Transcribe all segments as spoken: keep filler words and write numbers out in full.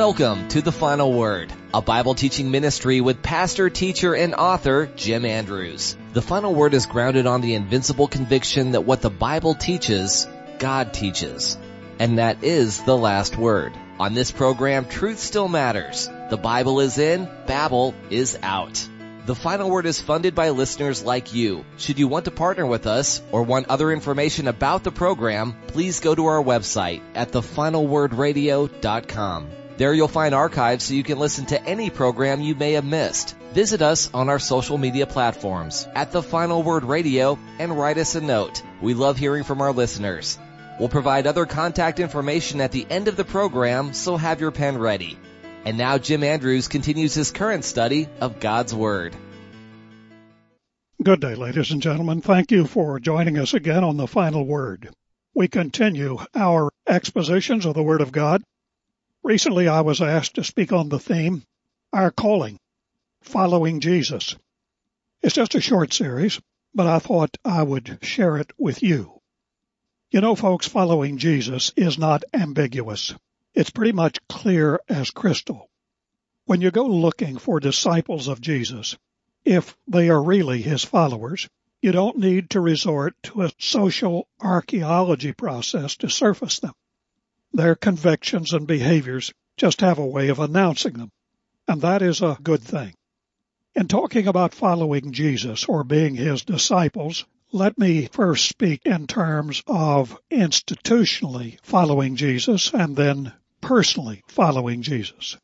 Welcome to The Final Word, a Bible teaching ministry with pastor, teacher, and author Jim Andrews. The Final Word is grounded on the invincible conviction that what the Bible teaches, God teaches. And that is the last word. On this program, truth still matters. The Bible is in, Babel is out. The Final Word is funded by listeners like you. Should you want to partner with us or want other information about the program, please go to our website at the final word radio dot com. There you'll find archives so you can listen to any program you may have missed. Visit us on our social media platforms at The Final Word Radio and write us a note. We love hearing from our listeners. We'll provide other contact information at the end of the program, so have your pen ready. And now Jim Andrews continues his current study of God's Word. Good day, ladies and gentlemen. Thank you for joining us again on The Final Word. We continue our expositions of the Word of God. Recently, I was asked to speak on the theme, Our Calling, Following Jesus. It's just a short series, but I thought I would share it with you. You know, folks, following Jesus is not ambiguous. It's pretty much clear as crystal. When you go looking for disciples of Jesus, if they are really his followers, you don't need to resort to a social archaeology process to surface them. Their convictions and behaviors just have a way of announcing them, and that is a good thing. In talking about following Jesus or being his disciples, let me first speak in terms of institutionally following Jesus and then personally following Jesus.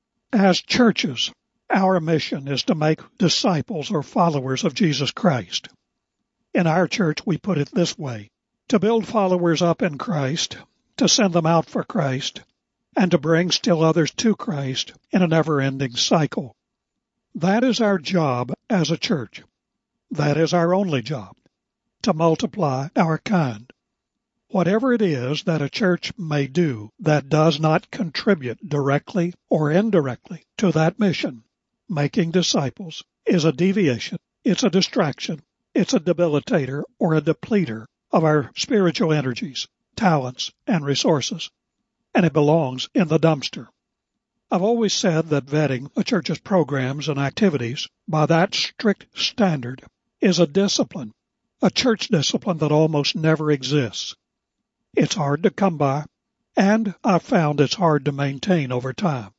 As churches, our mission is to make disciples or followers of Jesus Christ. In our church, we put it this way: to build followers up in Christ, to send them out for Christ, and to bring still others to Christ in a never-ending cycle. That is our job as a church. That is our only job, to multiply our kind. Whatever it is that a church may do that does not contribute directly or indirectly to that mission, making disciples, is a deviation, it's a distraction, it's a debilitator or a depleter of our spiritual energies, talents, and resources, and it belongs in the dumpster. I've always said that vetting a church's programs and activities by that strict standard is a discipline, a church discipline that almost never exists. It's hard to come by, and I've found it's hard to maintain over time.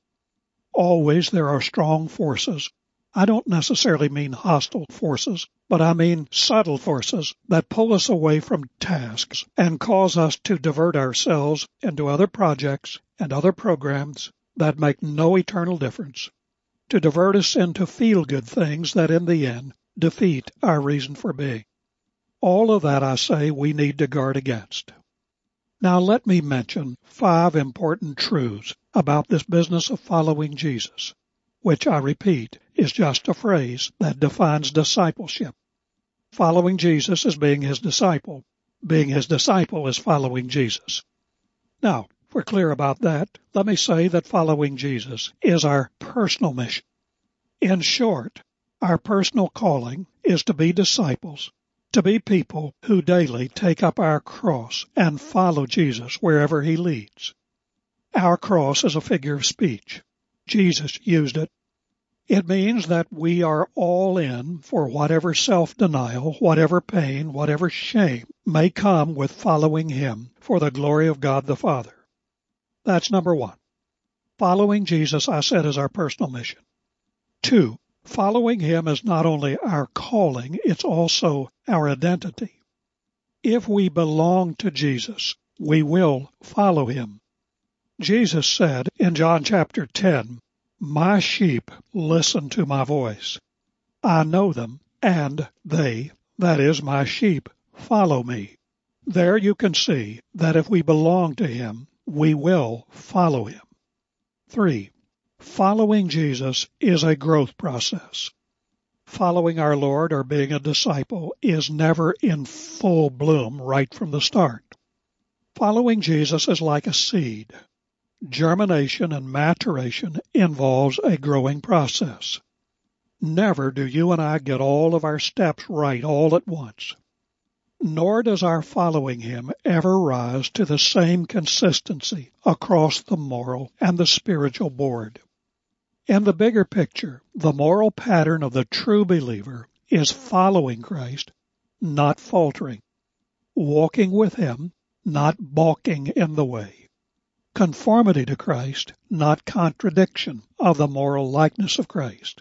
Always there are strong forces. I don't necessarily mean hostile forces, but I mean subtle forces that pull us away from tasks and cause us to divert ourselves into other projects and other programs that make no eternal difference, to divert us into feel-good things that in the end defeat our reason for being. All of that, I say, we need to guard against. Now let me mention five important truths about this business of following Jesus, which, I repeat, is just a phrase that defines discipleship. Following Jesus is being his disciple. Being his disciple is following Jesus. Now, if we're clear about that, let me say that following Jesus is our personal mission. In short, our personal calling is to be disciples, to be people who daily take up our cross and follow Jesus wherever he leads. Our cross is a figure of speech. Jesus used it. It means that we are all in for whatever self-denial, whatever pain, whatever shame may come with following him for the glory of God the Father. That's number one. Following Jesus, I said, is our personal mission. Two, following him is not only our calling, it's also our identity. If we belong to Jesus, we will follow him. Jesus said in John chapter ten, "My sheep listen to my voice. I know them, and they, that is, my sheep, follow me." There you can see that if we belong to him, we will follow him. Three, following Jesus is a growth process. Following our Lord or being a disciple is never in full bloom right from the start. Following Jesus is like a seed. Germination and maturation involves a growing process. Never do you and I get all of our steps right all at once. nor does our following him ever rise to the same consistency across the moral and the spiritual board. In the bigger picture, the moral pattern of the true believer is following Christ, not faltering, walking with him, not balking in the way, conformity to Christ, not contradiction of the moral likeness of Christ.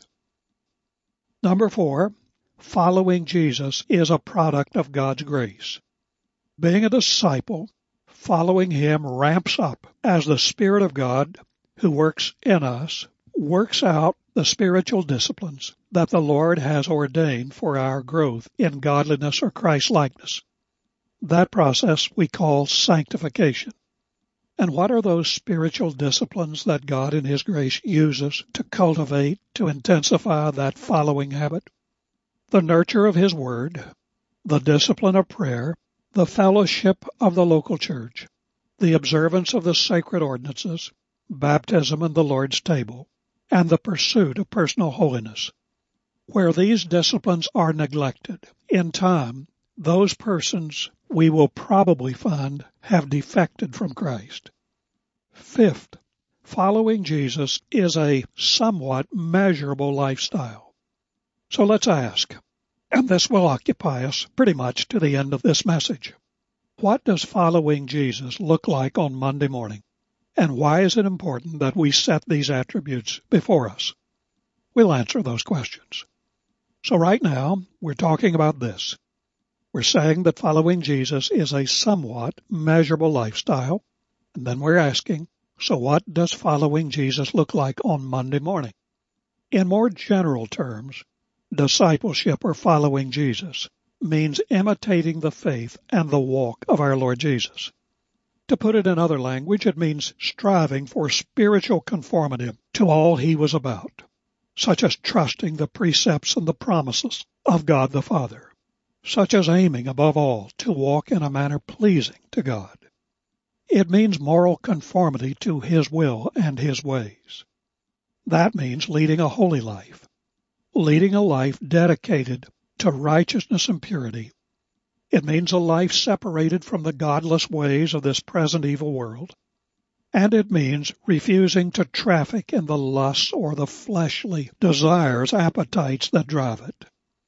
Number four, following Jesus is a product of God's grace. Being a disciple, following him ramps up as the Spirit of God, who works in us, works out the spiritual disciplines that the Lord has ordained for our growth in godliness or Christ-likeness. That process we call sanctification. And what are those spiritual disciplines that God in his grace uses to cultivate, to intensify that following habit? The nurture of his word, the discipline of prayer, the fellowship of the local church, the observance of the sacred ordinances, baptism and the Lord's table, and the pursuit of personal holiness. Where these disciplines are neglected, in time, those persons we will probably find have defected from Christ. Fifth, following Jesus is a somewhat measurable lifestyle. So let's ask, and this will occupy us pretty much to the end of this message. What does following Jesus look like on Monday morning? And why is it important that we set these attributes before us? We'll answer those questions. So right now, we're talking about this. We're saying that following Jesus is a somewhat measurable lifestyle, and then we're asking, so what does following Jesus look like on Monday morning? In more general terms, discipleship or following Jesus means imitating the faith and the walk of our Lord Jesus. To put it in other language, it means striving for spiritual conformity to all he was about, such as trusting the precepts and the promises of God the Father, such as aiming above all to walk in a manner pleasing to God. It means moral conformity to his will and his ways. That means leading a holy life, leading a life dedicated to righteousness and purity. It means a life separated from the godless ways of this present evil world. And it means refusing to traffic in the lusts or the fleshly desires, appetites that drive it.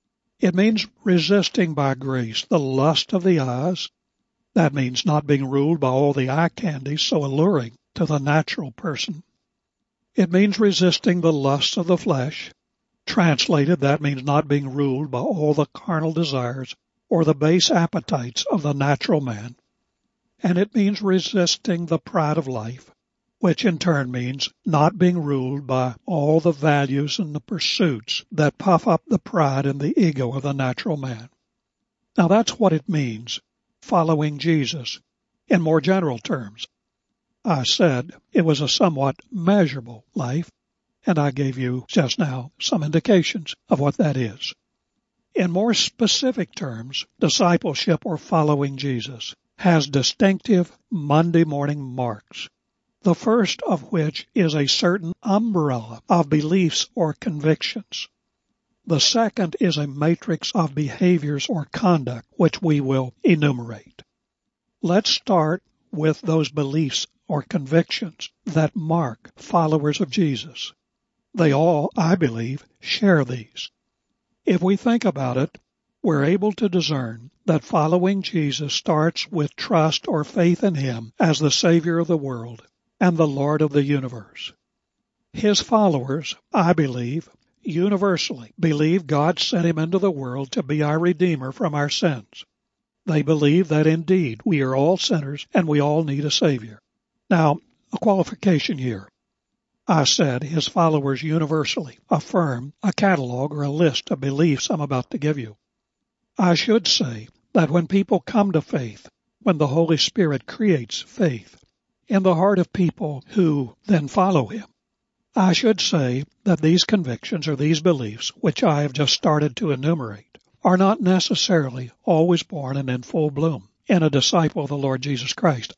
It means resisting by grace the lust of the eyes. That means not being ruled by all the eye candy so alluring to the natural person. It means resisting the lusts of the flesh. Translated, that means not being ruled by all the carnal desires or the base appetites of the natural man. And it means resisting the pride of life, which in turn means not being ruled by all the values and the pursuits that puff up the pride and the ego of the natural man. Now that's what it means, following Jesus, in more general terms. I said it was a somewhat measurable life, and I gave you just now some indications of what that is. In more specific terms, discipleship or following Jesus has distinctive Monday morning marks, the first of which is a certain umbrella of beliefs or convictions. The second is a matrix of behaviors or conduct, which we will enumerate. Let's start with those beliefs or convictions that mark followers of Jesus. They all, I believe, share these. If we think about it, we're able to discern that following Jesus starts with trust or faith in him as the Savior of the world and the Lord of the universe. His followers, I believe, universally believe God sent him into the world to be our Redeemer from our sins. They believe that indeed we are all sinners and we all need a Savior. Now, a qualification here. I said his followers universally affirm a catalog or a list of beliefs I'm about to give you. I should say that when people come to faith, when the Holy Spirit creates faith in the heart of people who then follow him, I should say that these convictions or these beliefs, which I have just started to enumerate, are not necessarily always born and in full bloom in a disciple of the Lord Jesus Christ.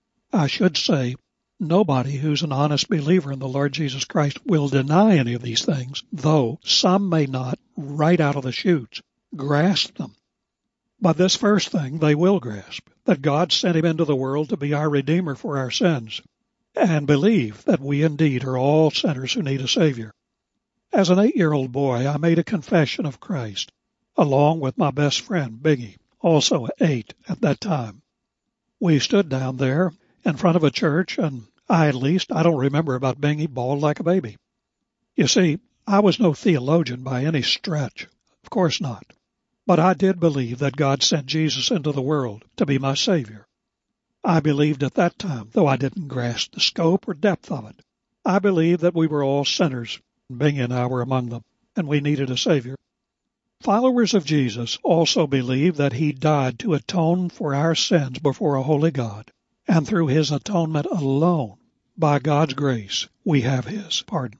I should say nobody who's an honest believer in the Lord Jesus Christ will deny any of these things, though some may not, right out of the chutes, grasp them. But this first thing they will grasp, that God sent him into the world to be our Redeemer for our sins, and believe that we indeed are all sinners who need a Savior. As an eight-year-old boy, I made a confession of Christ, along with my best friend, Biggie, also eight at that time. We stood down there in front of a church, and I, at least, I don't remember about Biggie, bawled like a baby. You see, I was no theologian by any stretch. Of course not. But I did believe that God sent Jesus into the world to be my Savior. I believed at that time, though I didn't grasp the scope or depth of it. I believed that we were all sinners. Bing and I were among them, and we needed a Savior. Followers of Jesus also believe that He died to atone for our sins before a holy God, and through His atonement alone, by God's grace, we have His pardon.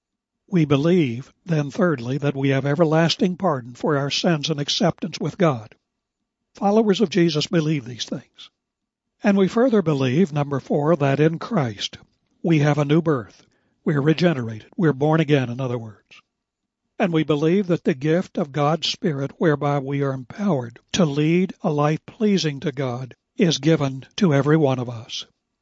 We believe, then thirdly, that we have everlasting pardon for our sins and acceptance with God. Followers of Jesus believe these things. And we further believe, number four, that in Christ we have a new birth. We're regenerated. We're born again, in other words. And we believe that the gift of God's Spirit, whereby we are empowered to lead a life pleasing to God, is given to every one of us.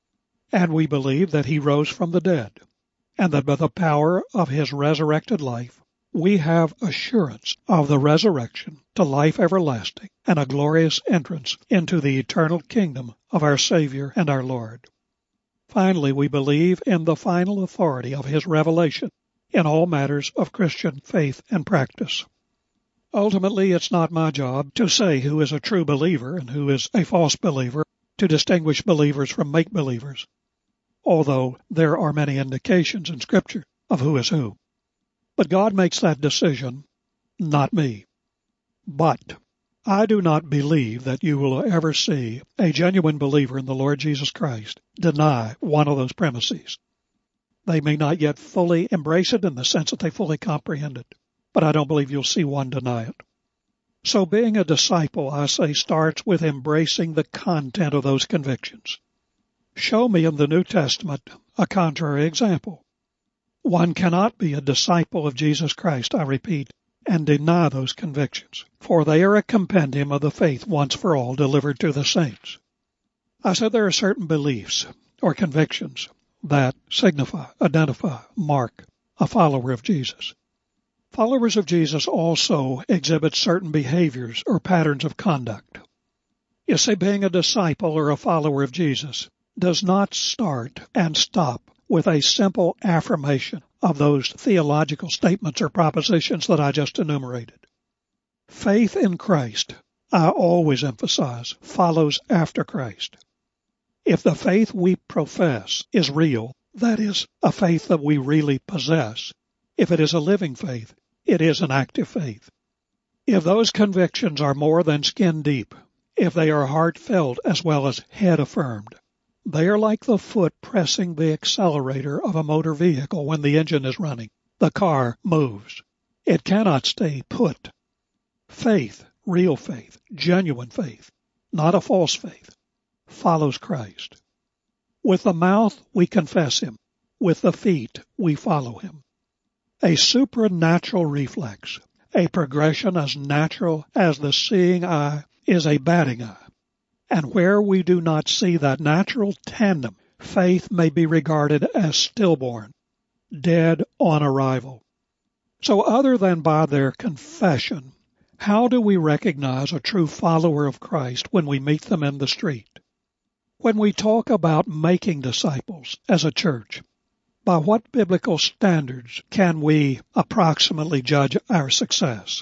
And we believe that He rose from the dead, and that by the power of His resurrected life, we have assurance of the resurrection to life everlasting and a glorious entrance into the eternal kingdom of our Savior and our Lord. Finally, we believe in the final authority of His revelation in all matters of Christian faith and practice. Ultimately, it's not my job to say who is a true believer and who is a false believer, to distinguish believers from make-believers, although there are many indications in Scripture of who is who. But God makes that decision, not me. But I do not believe that you will ever see a genuine believer in the Lord Jesus Christ deny one of those premises. They may not yet fully embrace it in the sense that they fully comprehend it, but I don't believe you'll see one deny it. So being a disciple, I say, starts with embracing the content of those convictions. Show me in the New Testament a contrary example. One cannot be a disciple of Jesus Christ, I repeat, and deny those convictions, for they are a compendium of the faith once for all delivered to the saints. I said there are certain beliefs or convictions that signify, identify, mark a follower of Jesus. Followers of Jesus also exhibit certain behaviors or patterns of conduct. You see, being a disciple or a follower of Jesus does not start and stop with a simple affirmation of those theological statements or propositions that I just enumerated. Faith in Christ, I always emphasize, follows after Christ. If the faith we profess is real, that is, a faith that we really possess, if it is a living faith, it is an active faith. If those convictions are more than skin deep, if they are heartfelt as well as head affirmed, they are like the foot pressing the accelerator of a motor vehicle when the engine is running. The car moves. It cannot stay put. Faith, real faith, genuine faith, not a false faith, follows Christ. With the mouth we confess Him. With the feet we follow Him. A supernatural reflex, a progression as natural as the seeing eye is a batting eye. And where we do not see that natural tandem, faith may be regarded as stillborn, dead on arrival. So other than by their confession, how do we recognize a true follower of Christ when we meet them in the street? When we talk about making disciples as a church, by what biblical standards can we approximately judge our success?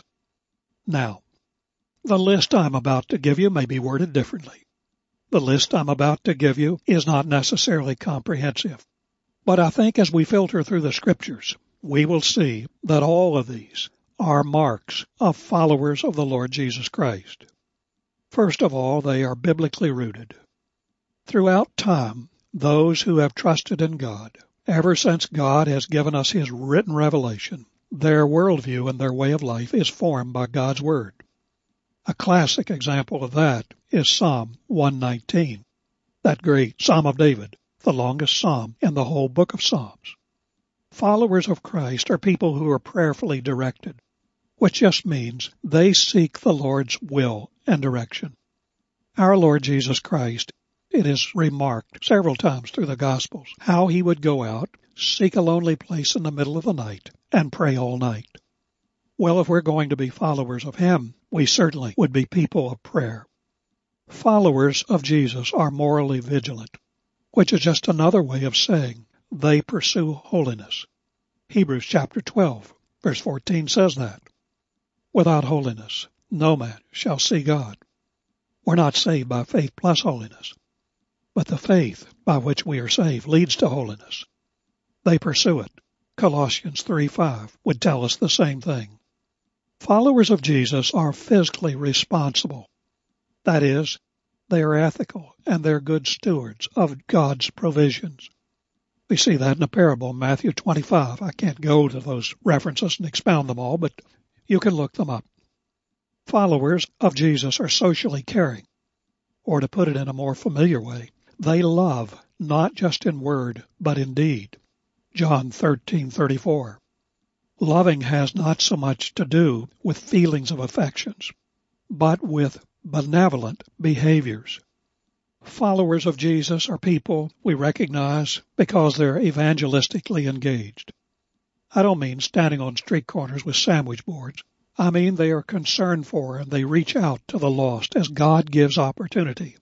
Now, the list I'm about to give you may be worded differently. The list I'm about to give you is not necessarily comprehensive. But I think as we filter through the Scriptures, we will see that all of these are marks of followers of the Lord Jesus Christ. First of all, they are biblically rooted. Throughout time, those who have trusted in God, ever since God has given us His written revelation, their worldview and their way of life is formed by God's Word. A classic example of that is Psalm one nineteen, that great Psalm of David, the longest psalm in the whole book of Psalms. Followers of Christ are people who are prayerfully directed. which just means they seek the Lord's will and direction. Our Lord Jesus Christ, it is remarked several times through the Gospels, how he would go out, seek a lonely place in the middle of the night, and pray all night. Well, if we're going to be followers of him, we certainly would be people of prayer. Followers of Jesus are morally vigilant, which is just another way of saying they pursue holiness. Hebrews chapter twelve, verse fourteen says that. Without holiness, no man shall see God. We're not saved by faith plus holiness, but the faith by which we are saved leads to holiness. They pursue it. Colossians three five would tell us the same thing. Followers of Jesus are fiscally responsible. That is, they are ethical and they're good stewards of God's provisions. We see that in the parable in Matthew twenty-five. I can't go to those references and expound them all, but you can look them up. Followers of Jesus are socially caring, or to put it in a more familiar way, they love not just in word, but in deed. John thirteen thirty-four. Loving has not so much to do with feelings of affections, but with benevolent behaviors. Followers of Jesus are people we recognize because they're evangelistically engaged. I don't mean standing on street corners with sandwich boards. I mean they are concerned for and they reach out to the lost as God gives opportunity.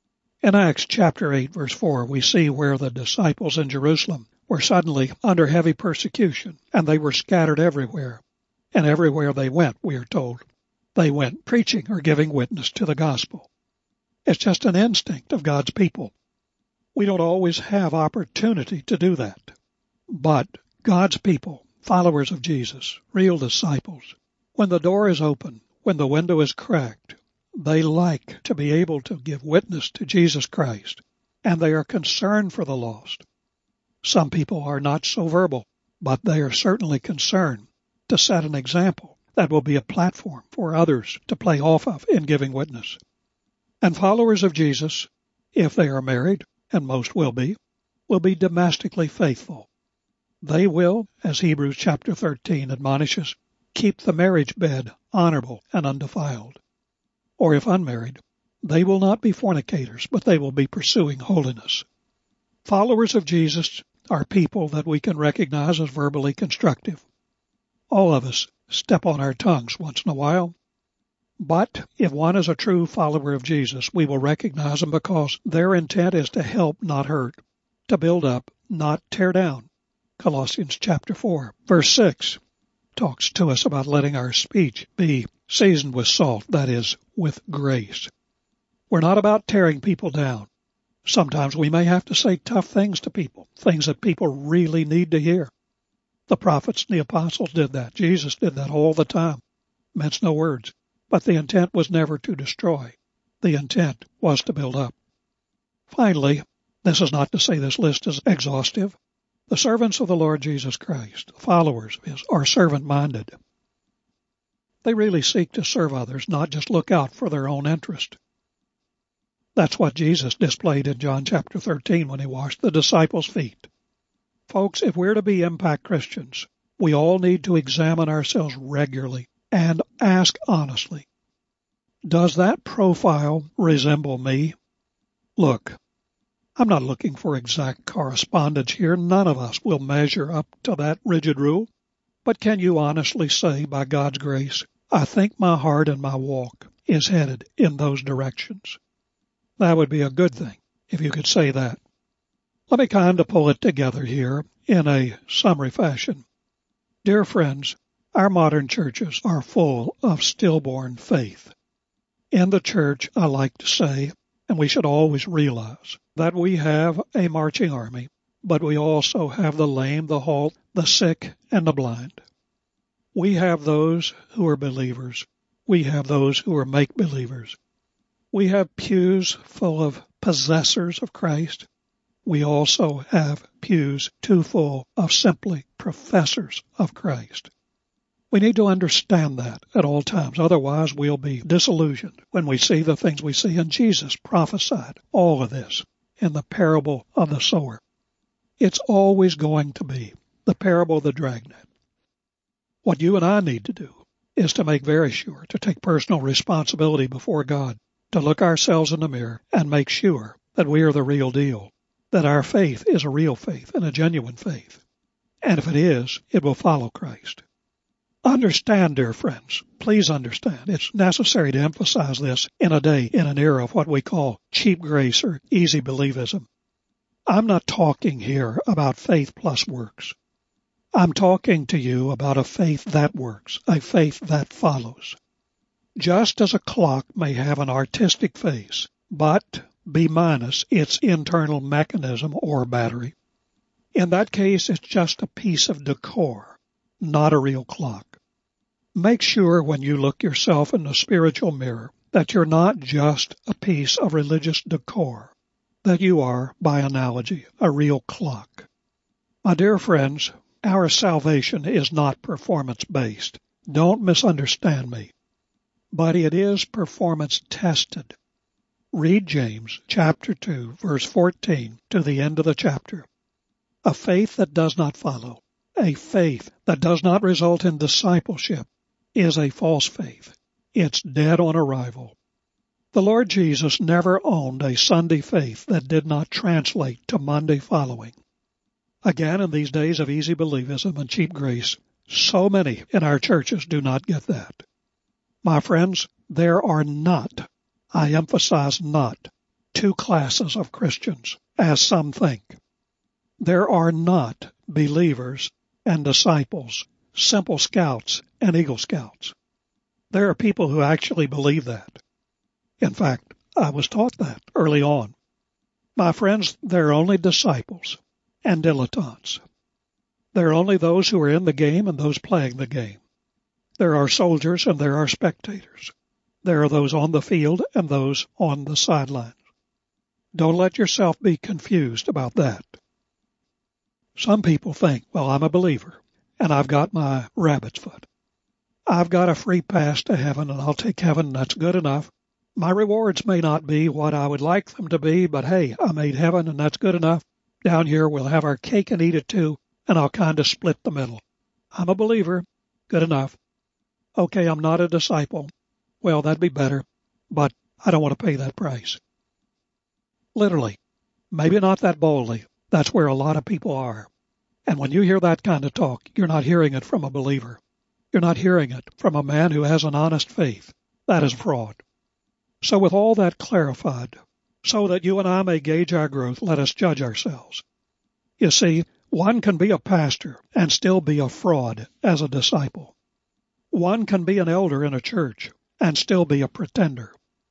In Acts chapter eight, verse four, we see where the disciples in Jerusalem were suddenly under heavy persecution, and they were scattered everywhere. And everywhere they went, we are told, they went preaching or giving witness to the gospel. It's just an instinct of God's people. We don't always have opportunity to do that. But God's people, followers of Jesus, real disciples, when the door is open, when the window is cracked, they like to be able to give witness to Jesus Christ, and they are concerned for the lost. Some people are not so verbal, but they are certainly concerned to set an example that will be a platform for others to play off of in giving witness. And followers of Jesus, if they are married, and most will be, will be domestically faithful. They will, as Hebrews chapter thirteen admonishes, keep the marriage bed honorable and undefiled. Or if unmarried, they will not be fornicators, but they will be pursuing holiness. Followers of Jesus are people that we can recognize as verbally constructive. All of us step on our tongues once in a while. But if one is a true follower of Jesus, we will recognize them because their intent is to help, not hurt, to build up, not tear down. Colossians chapter four, verse six talks to us about letting our speech be seasoned with salt, that is, with grace. We're not about tearing people down. Sometimes we may have to say tough things to people, things that people really need to hear. The prophets and the apostles did that. Jesus did that all the time. Mince no words. But the intent was never to destroy. The intent was to build up. Finally, this is not to say this list is exhaustive. The servants of the Lord Jesus Christ, the followers of His, are servant-minded. They really seek to serve others, not just look out for their own interest. That's what Jesus displayed in John chapter thirteen when He washed the disciples' feet. Folks, if we're to be impact Christians, we all need to examine ourselves regularly and ask honestly, does that profile resemble me? Look, I'm not looking for exact correspondence here. None of us will measure up to that rigid rule. But can you honestly say, by God's grace, I think my heart and my walk is headed in those directions? That would be a good thing if you could say that. Let me kind of pull it together here in a summary fashion. Dear friends, our modern churches are full of stillborn faith. In the church, I like to say, and we should always realize, that we have a marching army, but we also have the lame, the halt, the sick, and the blind. We have those who are believers. We have those who are make-believers. We have pews full of possessors of Christ. We also have pews too full of simply professors of Christ. We need to understand that at all times. Otherwise, we'll be disillusioned when we see the things we see. And Jesus prophesied all of this in the parable of the sower. It's always going to be the parable of the dragnet. What you and I need to do is to make very sure, to take personal responsibility before God, to look ourselves in the mirror and make sure that we are the real deal, that our faith is a real faith and a genuine faith. And if it is, it will follow Christ. Understand, dear friends, please understand, it's necessary to emphasize this in a day, in an era of what we call cheap grace or easy believism. I'm not talking here about faith plus works. I'm talking to you about a faith that works, a faith that follows. Just as a clock may have an artistic face, but be minus its internal mechanism or battery, in that case it's just a piece of decor, not a real clock. Make sure when you look yourself in the spiritual mirror that you're not just a piece of religious decor, that you are, by analogy, a real clock. My dear friends, our salvation is not performance-based. Don't misunderstand me. But it is performance-tested. Read James chapter two, verse fourteen to the end of the chapter. A faith that does not follow, a faith that does not result in discipleship, is a false faith. It's dead on arrival. The Lord Jesus never owned a Sunday faith that did not translate to Monday following. Again, in these days of easy believism and cheap grace, so many in our churches do not get that. My friends, there are not, I emphasize not, two classes of Christians, as some think. There are not believers and disciples, simple scouts and Eagle Scouts. There are people who actually believe that. In fact, I was taught that early on. My friends, there are only disciples and dilettantes. There are only those who are in the game and those playing the game. There are soldiers and there are spectators. There are those on the field and those on the sidelines. Don't let yourself be confused about that. Some people think, well, I'm a believer, and I've got my rabbit's foot. I've got a free pass to heaven, and I'll take heaven, and that's good enough. My rewards may not be what I would like them to be, but hey, I made heaven, and that's good enough. Down here, we'll have our cake and eat it too, and I'll kind of split the middle. I'm a believer. Good enough. Okay, I'm not a disciple. Well, that'd be better, but I don't want to pay that price. Literally, maybe not that boldly. That's where a lot of people are. And when you hear that kind of talk, you're not hearing it from a believer. You're not hearing it from a man who has an honest faith. That is fraud. So with all that clarified, so that you and I may gauge our growth, let us judge ourselves. You see, one can be a pastor and still be a fraud as a disciple. One can be an elder in a church and still be a pretender.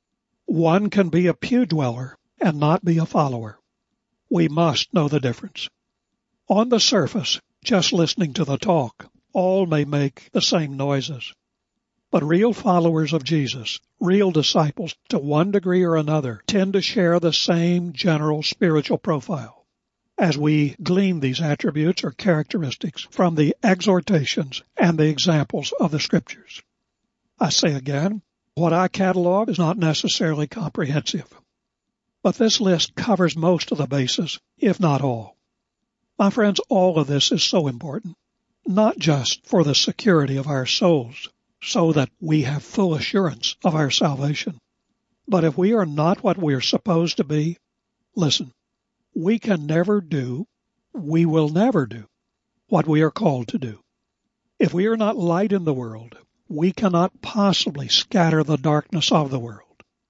One can be a pew dweller and not be a follower. We must know the difference. On the surface, just listening to the talk, all may make the same noises. But real followers of Jesus, real disciples, to one degree or another, tend to share the same general spiritual profile. As we glean these attributes or characteristics from the exhortations and the examples of the Scriptures. I say again, what I catalog is not necessarily comprehensive. But this list covers most of the bases, if not all. My friends, all of this is so important, not just for the security of our souls, so that we have full assurance of our salvation. But if we are not what we are supposed to be, listen, we can never do, we will never do, what we are called to do. If we are not light in the world, we cannot possibly scatter the darkness of the world.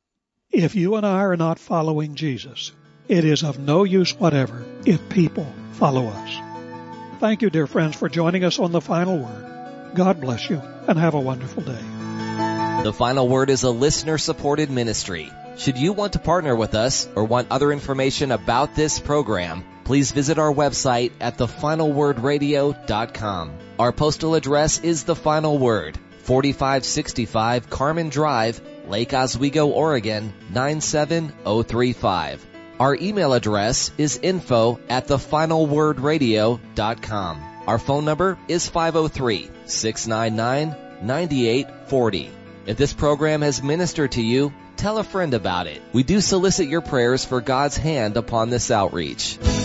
If you and I are not following Jesus, it is of no use whatever if people follow us. Thank you, dear friends, for joining us on The Final Word. God bless you, and have a wonderful day. The Final Word is a listener-supported ministry. Should you want to partner with us or want other information about this program, please visit our website at the final word radio dot com. Our postal address is The Final Word, forty-five sixty-five Carmen Drive, Lake Oswego, Oregon, nine seven oh three five. Our email address is info at the final word radio dot com. Our phone number is five oh three, six nine nine, nine eight four oh. If this program has ministered to you, tell a friend about it. We do solicit your prayers for God's hand upon this outreach.